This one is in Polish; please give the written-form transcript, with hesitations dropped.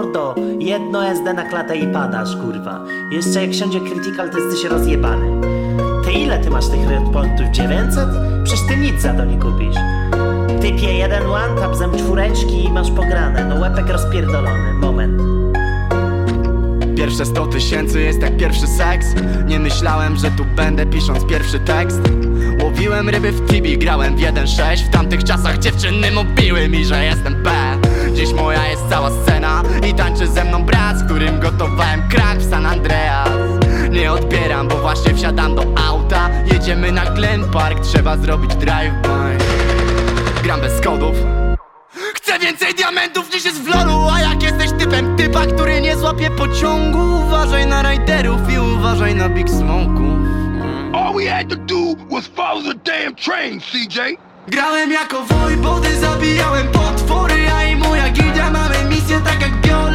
mordo, jedno SD na klatę i padasz, kurwa. Jeszcze jak siądzie Critical, to jesteś rozjebany. Ty ile ty masz tych redpointów? 900? Przecież ty nic za to nie kupisz. Typie jeden one-tap z M4 i masz pograne. No łepek rozpierdolony, moment. Pierwsze 100 000 jest jak pierwszy seks. Nie myślałem, że tu będę pisząc pierwszy tekst. Łowiłem ryby w Tibi, grałem w 1.6. W tamtych czasach dziewczyny mówiły mi, że jestem P. Dziś moja jest cała scena i tańczy ze mną brat, z którym gotowałem crack w San Andreas. Nie odbieram, bo właśnie wsiadam do auta. Jedziemy na Glen Park, trzeba zrobić drive-by. Gram bez kodów. Chcę więcej diamentów niż jest w lolu. A jak jesteś typem typa, który nie złapie pociągu, uważaj na riderów i uważaj na Big Smoke'ów. All we had to do was follow the damn train, CJ. Grałem jako wojwody, zabijałem potwory. Ja i moja gildia mamy misję tak jak biolog.